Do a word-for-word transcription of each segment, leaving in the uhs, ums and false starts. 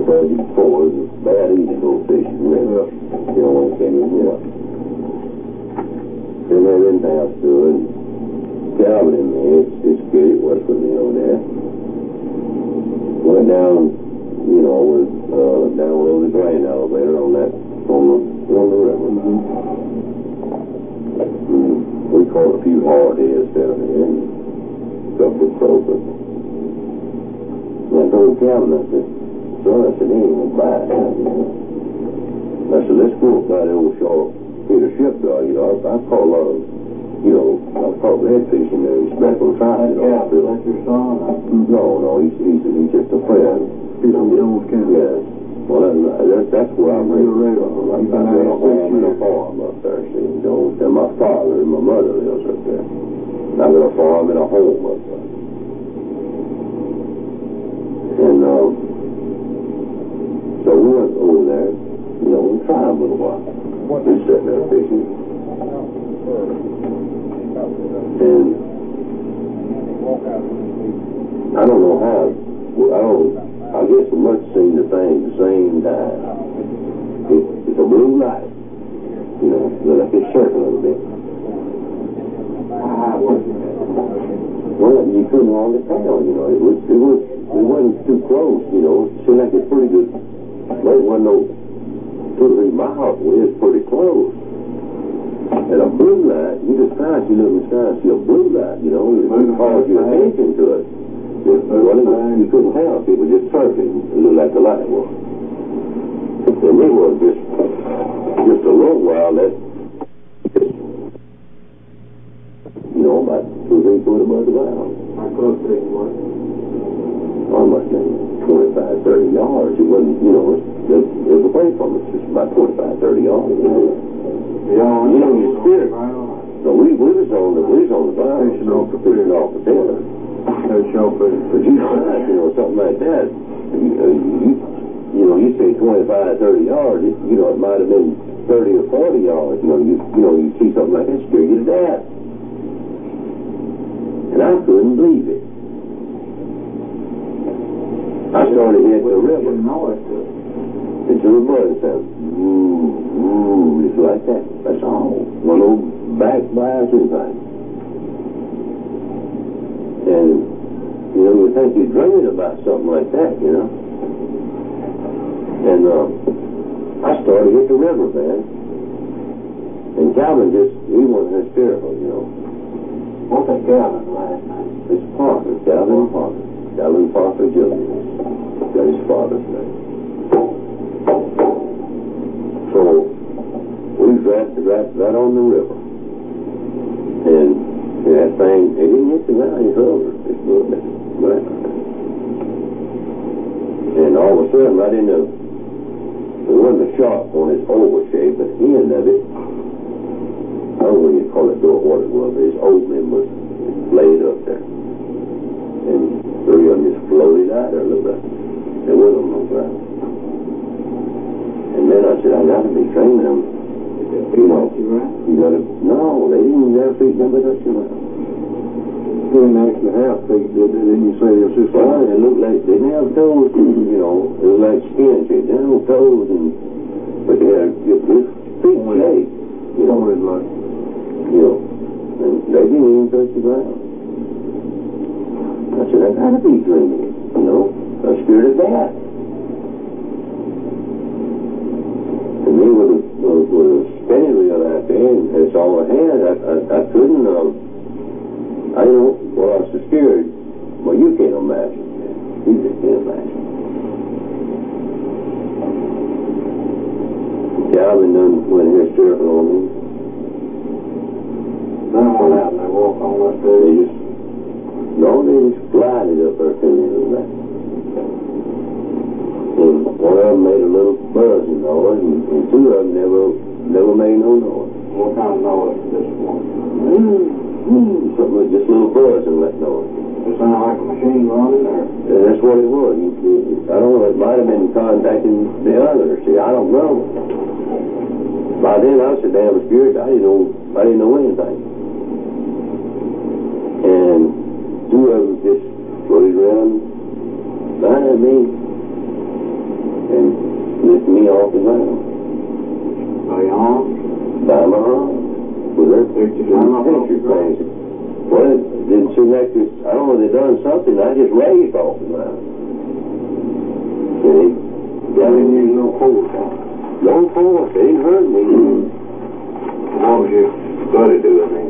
told you before, it was bad easy to go fishing, really. You know, when it came in here. Didn't have anything else to do, and Calvin and me, it's, it's good, it was with me over there. Went down, you know, with, uh, down below the grain elevator on that, on the, on the river. Mm-hmm. Mm, we caught a few hard heads down there, and a couple of croakers. And I told Calvin, I said, son, I said, he ain't gonna buy it down here. I said, let's go up by the old shore, Peter Shipyard, you know, I, I call, uh, you know, I call red fishing there, Speckle Tribe, you know. Yeah, that's your son? No, no, he's, he's, he's just a friend. He's from Jones County. Yeah. Well, that, that's where I'm You're raised. raised. I've got a home and a farm up there, see, in Jones. And my father and my mother lives up there. I've got a farm and a home up there. And, um, so we went over there, you know, and tried a little while. Just sitting there fishing. And I don't know how, well, I don't, I guess we must have seen the thing at the same time. It, it's a blue light, you know, look like it's circling a little bit. How was it? Well, you couldn't hardly tell, you know, it was, it was, it wasn't too close, you know, it seemed like it's pretty good, but it wasn't no two or three miles away, it's pretty close. And a blue light, you just try to look in the sky and see a blue light, you know, it calls your attention to it. It, well, it was, you couldn't tell if it was just circling, it looked like the light was. And it was just, just a little while that, just, you know, about two or three foot above the ground. How close to it was? Almost twenty-five, thirty yards. It wasn't, you know, it, it was away from us, just about twenty-five, thirty yards. You know, yeah, you know your spirit. So we, we was on the, we was on the ground, Fishing off the fishing off the pier. That's your fish. But you know, you know, something like that, you, uh, you, you know, you say twenty-five, thirty yards, it, you know, it might have been thirty or forty yards, you know, you, you know, you see something like that, scare you to death. And I couldn't believe it. I started hitting the river. Into the mud and said, ooh, ooh, it's like that. That's all. One old back blast and thing. And, you know, you think you're dreaming about something like that, you know. And um, I started to hit the river, man. And Calvin just, he wasn't hysterical, you know. What's that Calvin last name? It's Parker, Calvin Parker. Calvin Parker Junior Got his father's name. So, we was right, right, right on the river. And that thing, it didn't hit the ground, it hovered just a little bit. Right. And all of a sudden, right in the, it wasn't a sharp on its oval shape, but the end of it, I don't know what you call it, door, what it was, his opening was laid up there. And three of them just floated out there a little bit. There wasn't no ground. And then I said, I got to be training them. You know, you got to, no, they didn't never feed them, but that's you know. They didn't actually have feet, did they? Didn't you say it was just well, like... It looked like, they didn't have toes, you know, it was like skin shape. They didn't have toes, and, but they had just this feet shape. You know, like, you know, and they didn't even touch the ground. I said, I got to be dreaming, you know. I'm scared of that. And me with a, with a spinning reel out there, and it's all I had, I, I, I couldn't, um, I don't know, well, I was so scared. Well, you can't imagine. You just can't imagine. Calvin done went hysterical on me. Then what happened? They walk on up there? They just, no, they just glided up there to me and that. And one of them made a little buzzing noise, and, and two of them never, never made no noise. What kind of noise did this one? Mm, mm, something like just a little buzzing like noise. It sounded like a machine running there. And that's what it was. You, you, I don't know, it might have been contacting the others. See, I don't know. By then I was so damn scared, I didn't know, I didn't know anything. And two of them just floated around behind me. lift me off the ground. By your arms? By my arm. With their Pictures of my picture things. Well, it didn't seem like this. I don't know, they done something. I just raised off the ground. And they, Yeah, they didn't use no force on it. no force. They didn't hurt me. What was your buddy doing then?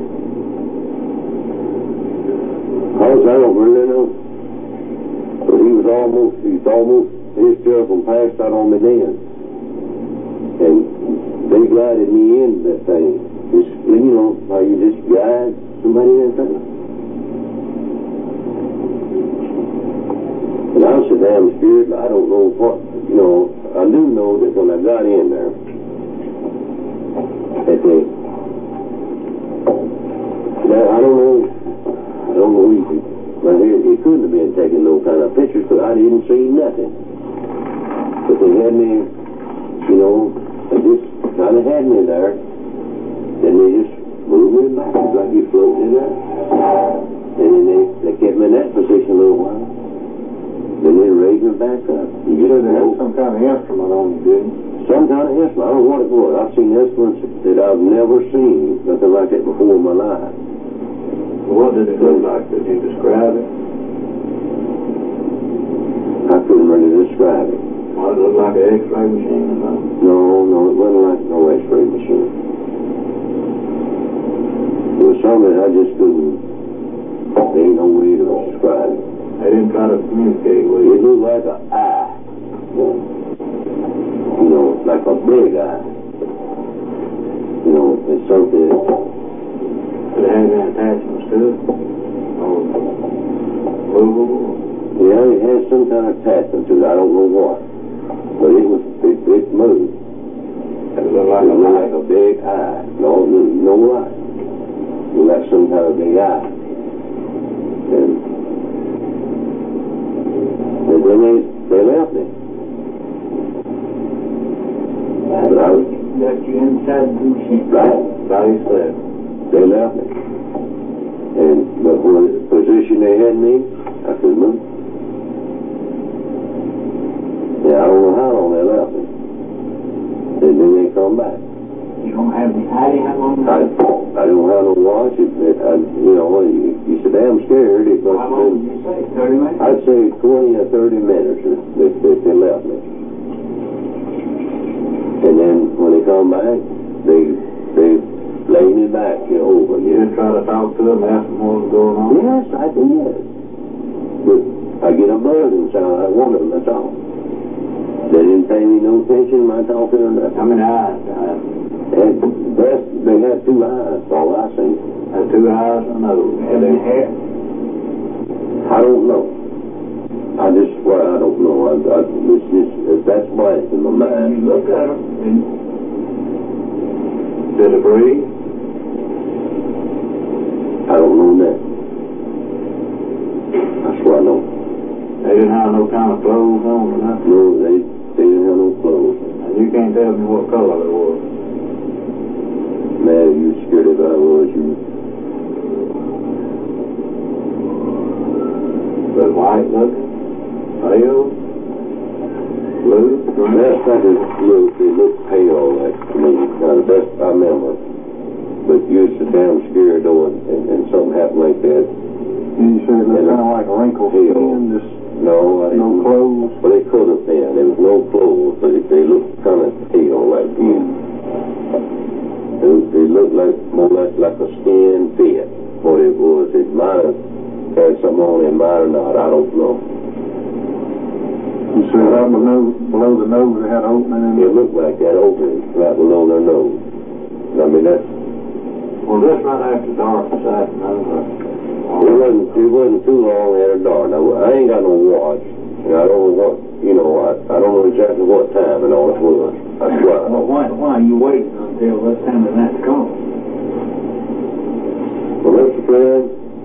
Cause I don't really know. But he was almost, he was almost, his telephone passed out on me then. And they glided me into that thing. Just, you know, how you just guide somebody in that thing. And I was so damn scared, I don't know what, you know, I do know that when I got in there, that they, now, I don't know, I don't know either. But it, it couldn't have been taking no kind of pictures, because I didn't see nothing. But they had me, you know, they just kind of had me there. Then they just moved me back, like you floated in there. And then they, they kept me in that position a little while. Then they raised me back up. You You just said they had know. some kind of instrument on you, didn't you? Some kind of instrument. I don't know what it was. I've seen instruments that I've never seen, nothing like that before in my life. What did it look like? Did you describe it? I couldn't really describe it. Well, it looked like an X-ray machine or something. No, no, it wasn't like no X-ray machine. It was something I just couldn't, there ain't no way to describe it. They didn't try to communicate with It you. looked like an eye. You know, like a big eye. You know, it's something. Did it have any attachments to it? Or movable? Yeah, it has some kind of attachment to it. I don't know what. But it was, it, it moved. It looked like It a looked light. like a big eye. No, no, no light. It looked like some kind of big eye. And, and then they, they left me. But I was, Got you inside the machine. right, By yourself. they left me. And, but when the position they had me, I couldn't move. Yeah, I don't know how long they left me. And then they come back. You don't have any idea how long I, I don't have no watch. It, it, I, you know, you, you so damn scared. It must How have long been, did you say? Thirty minutes? I'd say twenty or thirty minutes that, that, that they left me. And then when they come back, they they laid me back, you know, over. You didn't try to talk to them, ask them what was going on? Yes, I did. But I get a buzz and sound like one of them, that's all. They didn't pay me no attention when I talked to them. How many eyes did I have? And best, they had two eyes, all I seen. Had two eyes and a nose. Had they hair? I don't know. I just, well, I don't know. I, I, it's just, that's blank in my mind. You looked at them. Did it breathe? I don't know that. That's what I know. They didn't have no kind of clothes on or nothing. No, they, they didn't have no clothes. And you can't tell me what color they were. Man, you scared if I was you. But white looking? Pale? Blue? Green? Last time they looked, they looked pale, like, to me. Now, the best I remember. But you was so damn scared, though, and, and, and something happened like that. And you said it looked kind of like a wrinkled Pale. skin, just No, I didn't. no clothes. Well, they could have been. There was no clothes, but it, they looked kind of pale, like mm. they, they looked like more like, like a skin fit. What it was, it might have had something on it, might have not. I don't know. You said right below, below the nose they had an opening in It it. looked like that opening right below their nose. I mean, that's. Well, that's right after dark beside the nose. It wasn't. It wasn't too long after dark. Now, I ain't got no watch, and I don't know what. You know, I, I don't know exactly what time and all it was. I swear. Well, why, why are you waiting until this time of night to come? Well, Mister Flynn,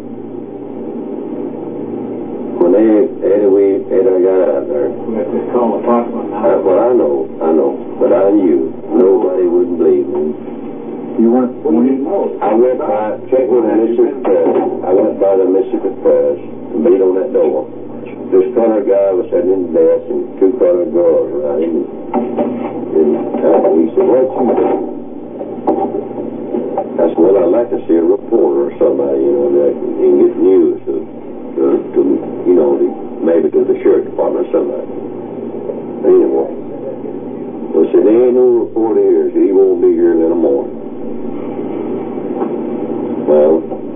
when they, anyway, Eddie got out there, We have to call the apartment I, now. well, I know, I know, but I knew nobody wouldn't believe me. You went, when you know. I went by, checked with the Mississippi Press. I went by the Mississippi Press and beat on that door. This colored guy was sitting in the desk and two colored girls around him. about you? I said, well, I'd like to see a reporter or somebody, you know, that can get news to, to, to you know, the, maybe to the sheriff department or somebody. Anyway, I said, there ain't no reporter here. He won't be here in the morning. Well,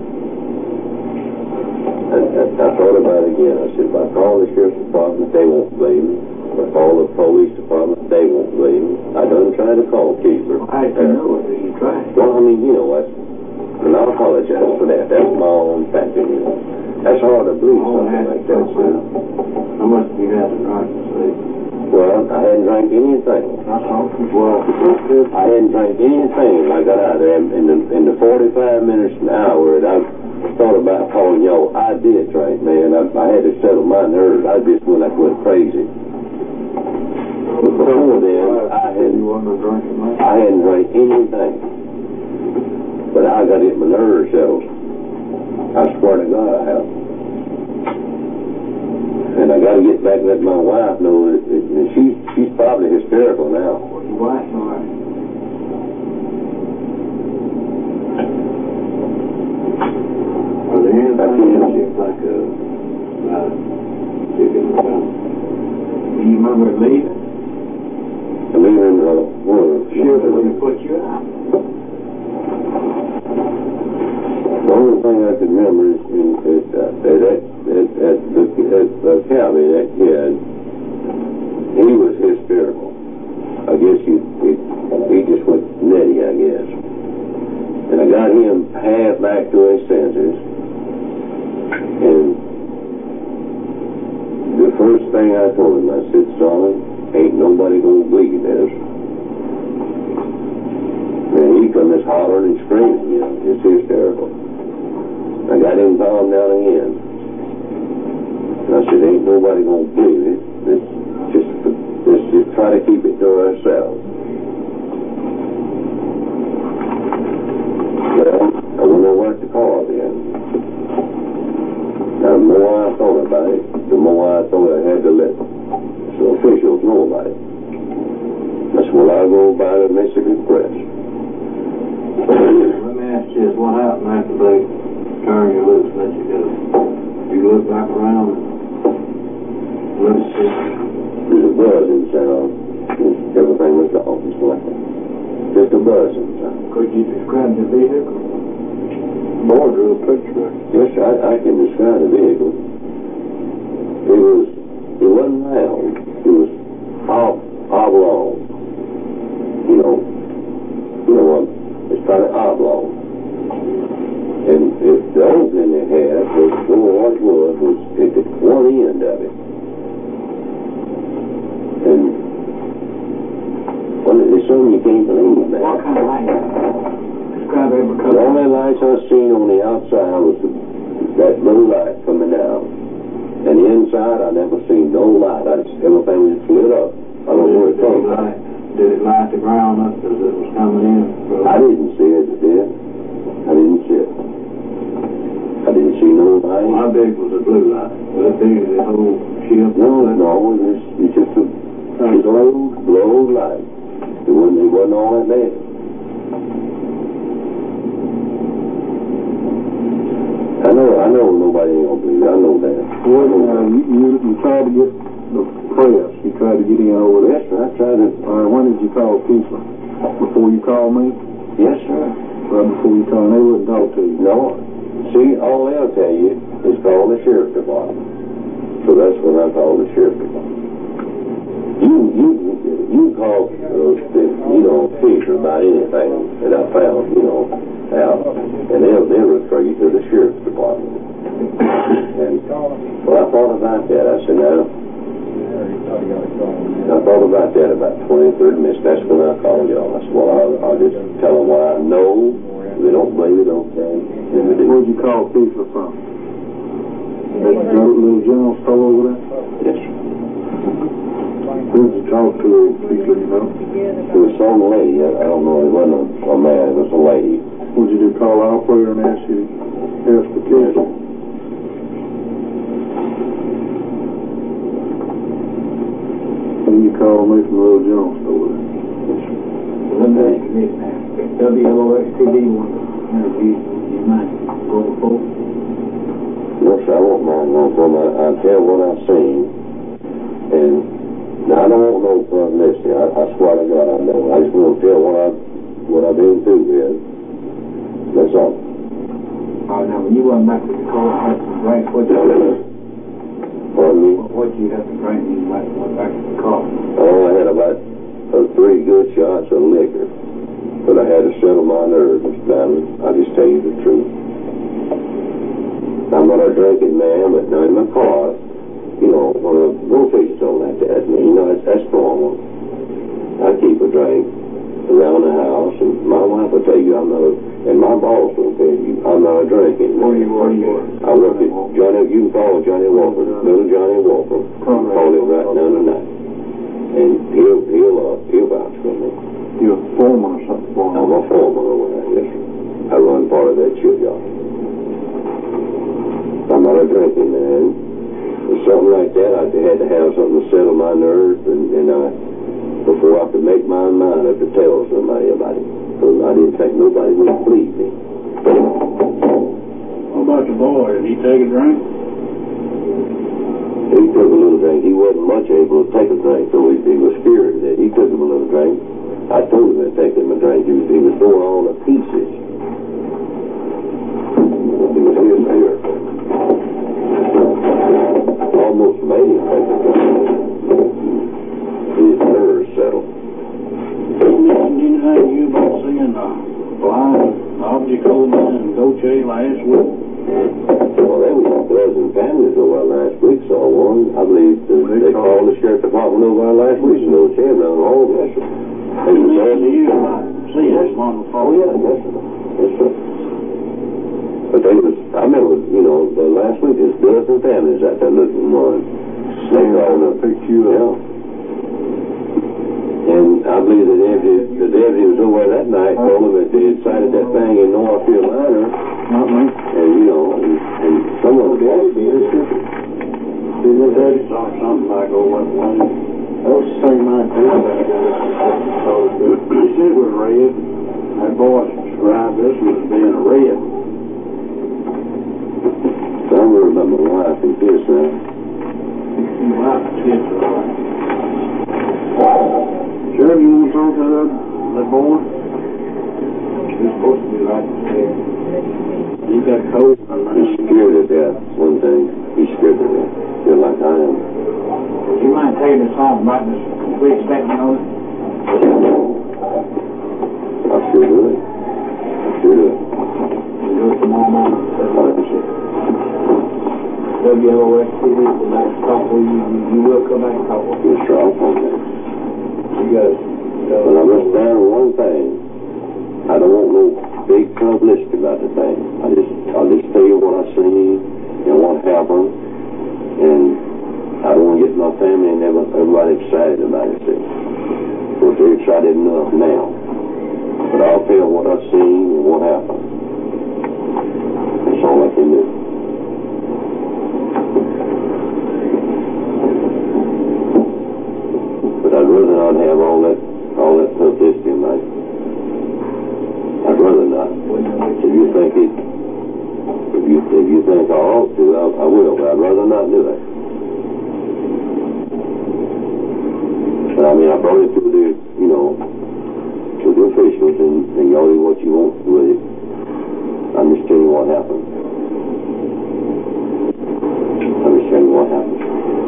I, I, I thought about it again. I said, if I call the sheriff's department, they won't believe me. If I call the police department, they won't believe me. I done tried to call Keesler. How did you know it? You tried. Well, I mean, you know, that's, and I apologize for that. That's my own factor, you know. That's hard to believe Oh, something like that. So. How much have you had to drink to sleep? Well, I hadn't drank anything. That's all. Well, I hadn't drank anything when I got out of there. In the, in the forty-five minutes an hour that I thought about calling y'all, I did drink, man. I, I had to settle my nerves. I just went like went crazy. But before then, I hadn't, I hadn't drank anything. But I got to get my nerves settled. I swear to God I have. And I got to get back and let my wife know that, that, that she's, she's probably hysterical now. Your wife, all right. Are there anything else you think of about chicken about? Do you remember leaving? I mean, uh, well, Sure, but when they put you out. the only thing I can remember is, is uh, that at, at, at the at the county, that kid, he was hysterical. I guess he, he, he just went nutty, I guess. And I got him half back to his senses. And the first thing I told him, I said, son, ain't nobody gonna believe this. And he come just hollering and screaming, you know, just hysterical. I got him calmed down again. And I said, ain't nobody gonna believe it. Let's just, let's just try to keep it to ourselves. Well, I went over to call then. Now, the more I thought about it, the more I thought I had to let the officials know about it. That's when I go by the Mississippi Press. Let me ask you this, what happened after they turned you loose and let you go? You look back around and look at this? There's a buzzing sound. Everything was off and like that. Just a buzzing sound. Could you describe the vehicle? Boy, drew a picture. Yes, I, I can describe the vehicle. It was, it wasn't round. It was ob, oblong. You know, you know what? It's kind of oblong. And if the opening it had was, well, what it was, was at the one end of it. And well, it's something you can't believe, man. What kind of light? Describe every The color. only lights I seen on the outside was the, that blue light coming down. And the inside, I never seen no light. I just, everything was just lit up. I don't know where it came from. Did it light the ground up as it was coming in? I didn't see it, it did. I didn't see it. I didn't see no light. How big was the blue light? Was it big as the whole ship? No, no, it was, it was just a, a glow, glow light. It wasn't, it wasn't all that bad. I know, I know nobody ain't gonna believe it. I know that. Well, uh, you, you, you tried to get the press. You tried to get in over there. Yes, sir, I tried to. All right, when did you call Keesler? Before you called me? Yes, sir. Right before you called, they wouldn't talk to you. No. See, all they'll tell you is call the sheriff's department. So that's when I called the sheriff's department. You, you, you call, uh, the, you know, Keesler about anything that I found, you know, out, and they'll, they'll refer you to the sheriff's department. And, well, I thought about that. I said, now, I thought about that about twenty, thirty minutes. That's when I called y'all. I said, well, I'll, I'll just tell them what I know. If they don't believe it, okay. Where'd you call Keesler from? That little general store over there? Yes. Who did you talk to, Keesler, you know? It was some lady. I, I don't know. It wasn't a, a man. It was a lady. Would you just call our player and ask you to ask for Keesler? And you called me from the little general store there. Let that committee now. W L O X T V one interview, you might go for. Yes, I won't mind going for my, I'll tell what I've seen. And now I don't want no publicity. I, I swear to God I don't. I just want to tell what I've, what I've been through with. That's all. Oh, now, when you went back to the car, I had to drink, what you Pardon me? What you have to drink when you went back to the car? Oh, I had about uh, three good shots of liquor. But I had to settle my nerves, Mister Diamond. I'll just tell you the truth. I'm not a drinking man, but now in my car, you know, when a rotation don't like that, you know, that's, that's normal. I keep a drink around the house, and my wife will tell you I'm not a, and my boss will tell you I'm not a drinking man. Where you were, you were. I work at Johnny, you can call Johnny Walker, little Johnny Walker. You can call him right now tonight. And he'll, he'll, uh, he'll vouch for me. You're a foreman or something for I'm a foreman over there, yes. I run part of that shipyard. I'm not a drinking man. Or something like that, I had to have something to settle my nerves, and, and I, before I could make my mind up to tell somebody about it. Because I didn't think nobody would believe me. What about your boy? Did he take a drink? He took a little drink. He wasn't much able to take a drink, so he, he was scared that he took him a little drink. I told him to take him a drink. He was, he was throwing all the pieces. He was here, here. Almost made him take a drink. His nerves settled. Didn't have you about seeing a flying object over there in Goche last week? Well, there was a dozen families over last week, saw one. I believe the, they called the sheriff department over last week and those here around all of us. They was there. See this one before. Oh, yeah, yes, sir. Yes, sir. But they was, I remember, you know, the last week there's dozen families out there looking one. They called the picture, yeah. And I believe the deputy, the deputy was over that night, told them that they had sighted that thing in North Carolina. Not me. And, you know, and, and some of the boys in Mississippi. See, they had saw something like over that one. That was the same night. He said it was red. That boy described this one as being a red. So I'm worried about my wife and kids now. Your wife and kids are right. Sheriff, you want to talk to that, that boy? He's supposed to be right there. He got cold. He's scared to death, one thing. He's scared to death. Just like I am. You mind taking this home, writing this complete statement on it? I sure do it. I sure do it. You do it tomorrow morning. Thank you, sir. W L O X T V, the next couple, you, you will come back and talk. Yes, sir, I'll come back. You guys. But I must down one thing. I don't want no big publicity about the thing. I just, I'll just tell you what I seen and what happened, and I don't want to get my family and everybody excited about it. Because they're excited enough now. But I'll tell you what I seen and what happened. That's all I can do. But I'd rather not have all that, all that publicity, mate. I'd rather not. If you think it, if you if you think I ought to, I, I will. But I'd rather not do that. But I mean, I brought it to the, you know, to the officials, and, and y'all do what you want with it. I'm just telling you what happened. I'm just telling you what happened.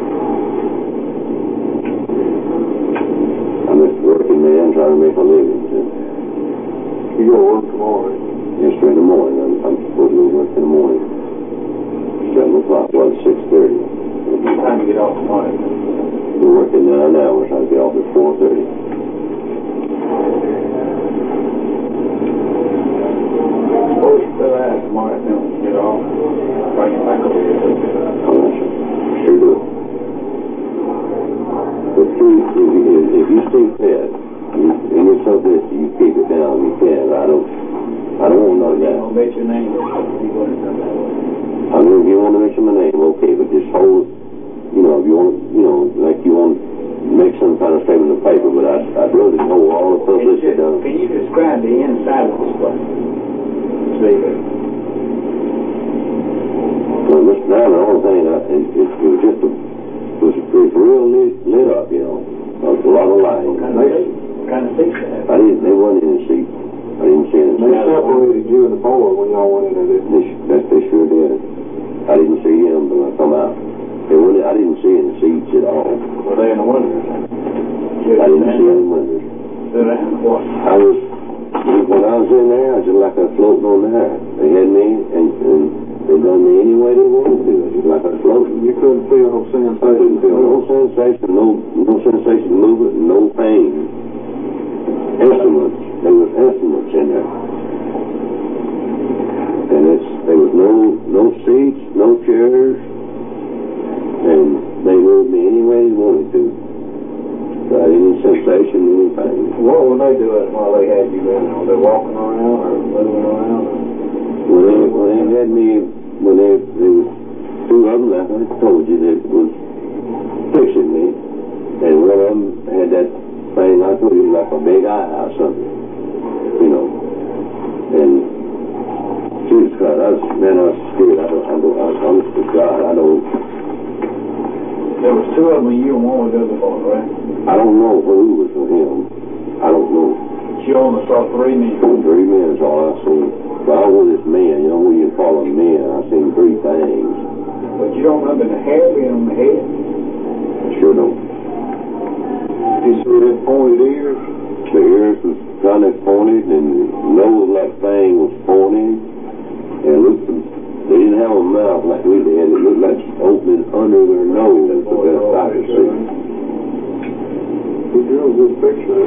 I'm a working man trying to make a living. So. You go to work tomorrow. Yes, sir, in the morning. I'm, I'm supposed to go to work in the morning. seven o'clock, well, six thirty. What time you get off tomorrow? We're working nine hours. I'll get off at four thirty. Suppose you fill out tomorrow, then when you get off, bring it back over here. Oh, yes, sir. Sure do. But please, if you, if, if you stay fed, you, and it's something that you keep it down, you can. I don't, I don't want none of that. I'll bet your name or something. You want to come that way. I mean, if you want to mention my name, okay, but just hold, you know, if you want, you know, like you want to make some kind of statement in the paper, but I, I'd rather hold all the publicity down. Can you describe the inside of this place? See, well, Mister Brown, the only thing, I, it, it, it was just a, it was, it was real lit, lit up, you know. There was a lot of light. what kind of seats? What kind of seats they have? I didn't, they wasn't in the seat. I didn't see any They seat. separated you and the boy when y'all went in there, didn't They, that they sure did. I didn't see him when I come out. They wouldn't, I didn't see any seats at all. Were they in the windows? I didn't see any windows. Sit down. What? I was, when I was in there, I was just like I was floating on the air. They had me, and, and they done me any way they wanted to. I was just like I was floating. you? You couldn't feel no I sensation. didn't feel no sensation, no, no sensation movement, no pain. Instruments, there was instruments in there. And it's, there was no, no seats, no chairs, and they moved me any way they wanted to. Got any sensation, any pain. What were they doing while they had you in there? Were they walking around or moving around? When they, when they had me, when they, there was two of them, like I told you, that was fixing me, and one of them had that thing, I told you, like a big eye or something, you know, and Jesus Christ, I was, man, I was scared. I don't, I don't, I, honest to God, I don't, There was two of them, you and one was the other boy, right? I don't know who was with him. I don't know. But you only saw three men. Three men is all I seen. But I was this man, you know, when you call them men, I seen three things. But you don't remember the hair being on the head? I sure don't. You see their pointed ears? The ears was kind of pointed, and the nose like thing was pointed, and looked, they didn't have a mouth like we did. It looked like opening under their nose. That's the best I could see. You drew a good picture.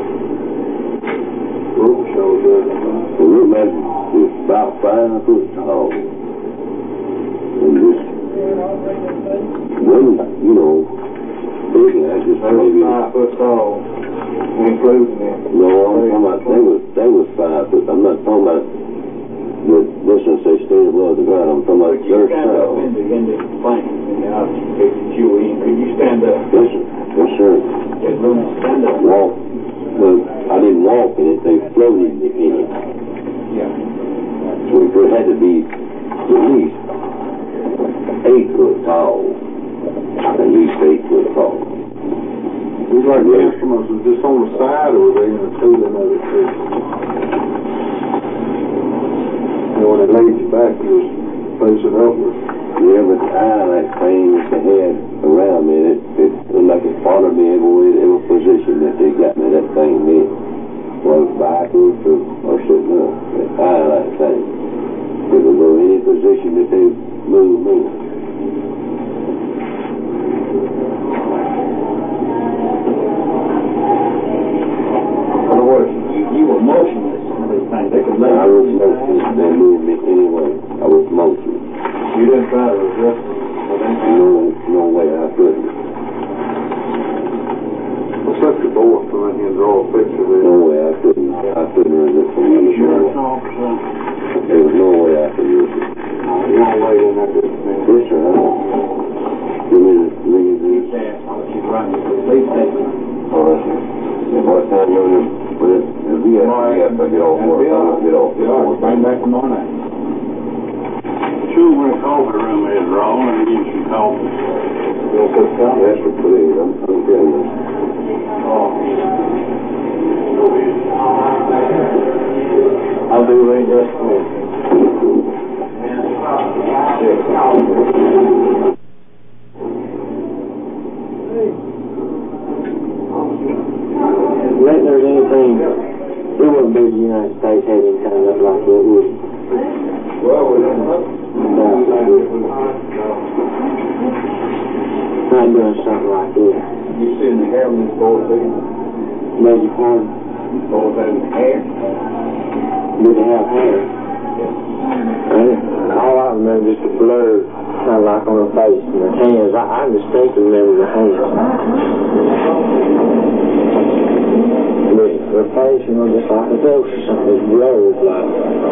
Rope shows that. It looked like it was about five foot tall. And just wasn't, you know, big. I just They was maybe. five foot tall, including them. No, I'm talking about they was they was five foot. I'm not talking about the distance they stayed above the ground. I'm talking about Could you their stand up style. and begin to explain in the object that you were in? Could you stand up? Yes, sir. Yes, sir. Just stand up. Walk. Well, I didn't walk in it. They floated in it. Yeah. So it had to be at least eight foot tall. At least eight foot tall. It was like the instruments was just on the side, or were they in the ceiling of it too? And when it laid you back, you was facing upward. Yeah, but the eye, that thing that they had around me, it, it looked like it followed me every, every position that they got me that thing in. Was backwards or, or sitting up. That eye, that thing. It would go any position that they moved me. In other words, you, you were motionless in these things. They could lay I you was in motionless. They moved me anyway. I was motionless. You didn't try to resist them. No, no way I couldn't. Let's let the boy come in here and draw a picture there. No way I couldn't. I couldn't resist them. You sure it's all true? There was no way I could resist them. You don't lay in that this minute. Yes, sir. I don't. Give me the, give me this. That's what you're running for. Please take it. All right, sir. And by the time you're in, but if, if we have, we have to get off work, I'm gonna get off. Yeah, we'll bring back tomorrow night. Sure, where the coffee room is, Ron, and give you some coffee. You know, put coffee. Yes, sir, please. I'm, I'm getting this. I'll do that just for you. I think there's anything, it wouldn't be the United States had any kind of up like that, would it? Well, we don't know. No. Not doing something like that. You seen the hair on this boy too? Beg your pardon? Both having the hair? Did they have hair? And all I remember is the blur, kind of like on her face and her hands. I, I distinctly remember the hands. But her face, you know, just like a ghost or something, it's blurred like.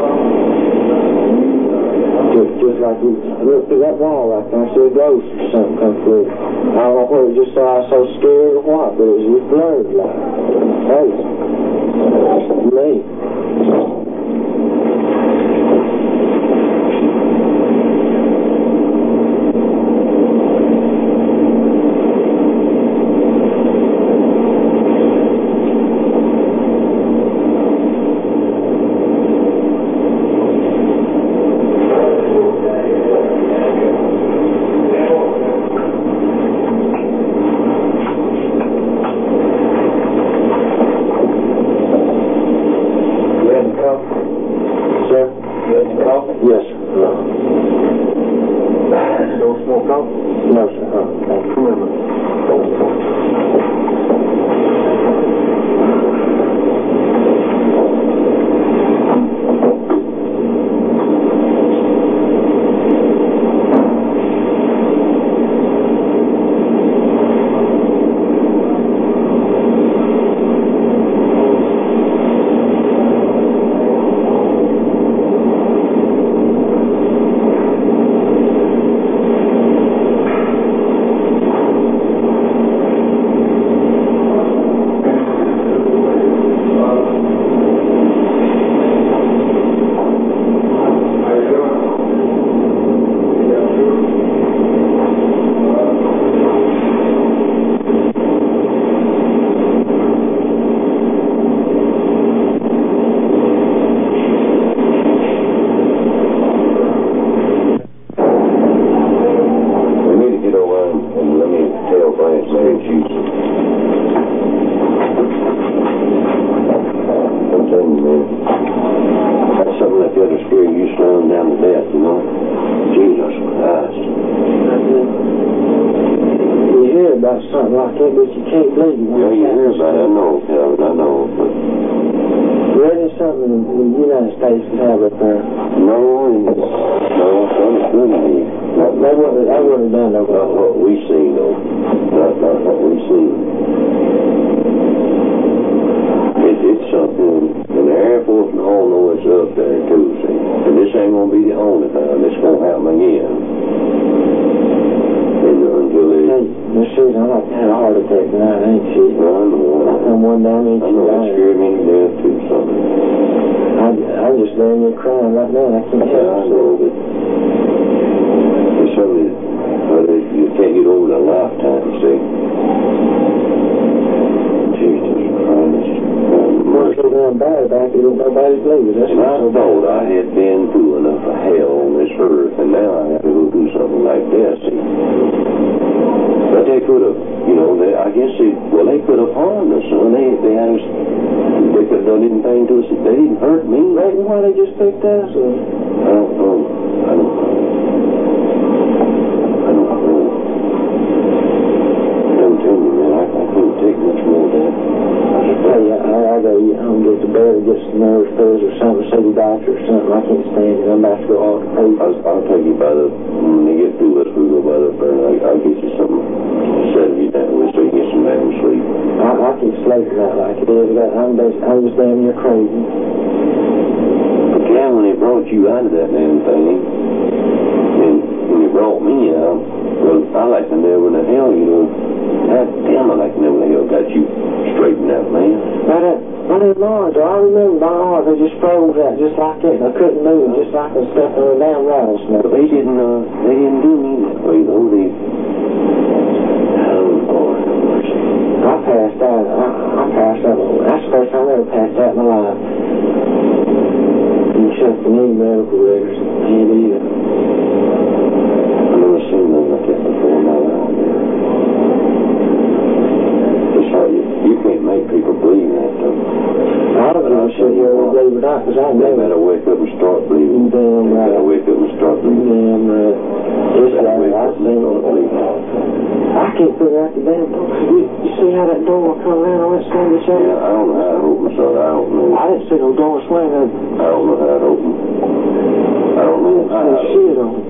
Just, just like you look through that wall right there, I see a ghost or something come through. I don't know whether it was just so I was so scared or what, but it was just blurred like. Face. Me. Yes, sir. No. Don't smoke coffee? No, sir. Uh, thank you. Come here, man. About something like that, but you can't believe it. Yeah, you hear about it. I know, Calvin, I know. But there is something the United States can have up there. No, no, something couldn't be. Not, they wouldn't, they wouldn't have done no Not what we see, though. Not, not what we see. It, it's something, and the Air Force and all know it's up there, too, see. And this ain't going to be the only time it's going to happen again. Until they... Hey, Miss Susan, I like to have a heart attack tonight, ain't she? I know. I come one down and I know it scared me to death, too, something. I, I'm just laying there crying right now, and I can't Yeah, help I know, but it's something that, well, that you can't get over in a lifetime, you see. Jesus Christ. Once they run bad back, it don't nobody's believe it. That's And I thought I had been through enough of hell on this earth, and now I have to go do something like that, see. But they could have, you know, they, I guess they, well, they could have harmed us, son. They, they had us, they could have done anything to us. They didn't hurt me. right, why they just picked us up? I don't know. I don't know. I don't know. I'm telling you, man, I, I couldn't take much more of that. Hey, I, I gotta get home, get to bed, get some nerve pills or something, see the doctor or something. I can't stand it. I'm about to go off the page. I'll, I'll take you by the, when you get through this, we'll go by the burn. I, I'll get you something to settle you down with so you get some damn sleep. I, I keep sleeping out like it is. I'm, I'm just damn near crazy. But yeah, when they brought you out of that damn thing, and when they brought me out, well, I like to know when the hell, you know, God damn, I like to know when the hell got you straightened out, man. But uh, my name Mars, I remember my arms, they just froze out just like that, and I couldn't move, just like a stuff in a damn rattlesnake. But they didn't, uh, they didn't do me that way, though. They, oh, Lord have mercy. I passed out. I, I passed out. That's the first time I ever passed out in my life. You checked the knee medical records. Can't either. I've never seen nothing like that before in my life. It's hard. You, you can't make people believe that, though. I don't know if you ever believe it or not, because I They never. better wake up and start believing. Damn They right. better wake up and start believing. Damn right. It's They better like wake I up and seen start it. believing. I can't figure out the damn door. You, you see how that door come around on that side of the chair? Yeah, I don't know how it opens, son. I don't know. I didn't see no door swing open. I don't know how it opens. I don't know how it see opens. it on.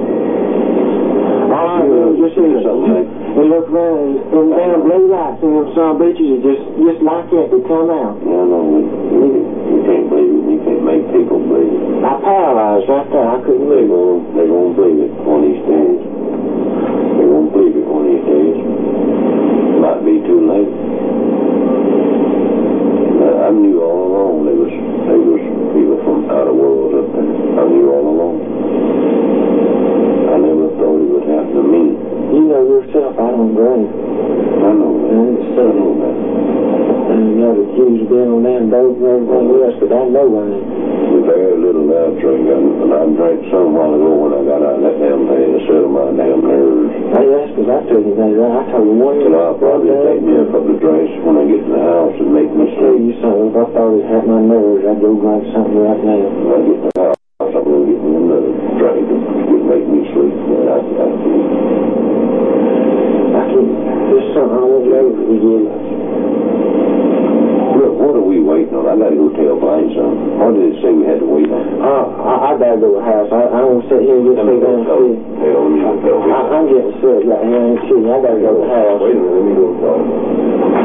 All I do is just see it. Something like And look around and them damn blue lights in them some beaches are just, just like that, they come out. Yeah, I know. You, you can't believe it. You can't make people believe it. I paralyzed right there. I couldn't They're move. going they're gonna believe it one of these days. They're going to believe it one of these days. Might be too late. I, I knew all along drink. I know that. And it's I know that. And you got accused of being on damn dope and everything else, but I know I ain't. Very little I drink, and I drank some while ago when I got out of that damn thing to settle my damn nerves. Hey, that's because I took anything right. I told you one And I'll probably take me a couple of drinks when I get to the house and make me I'll tell sleep. you something. If I thought it had my nerves, I'd go drink something right now. When I get to the house, I'm going to get me another drink to make me sleep. And I, I, I can't. There's something I won't let you get. Look, what are we waiting on? I got to go tell Blaine something. What did it say we had to wait on? Uh, I, I gotta go to the house. I, I don't sit here and get sick on tell, shit. tell me. Tell me. I, I'm getting sick right here. I ain't kidding. I gotta go to the house. Wait a minute, let me go talk.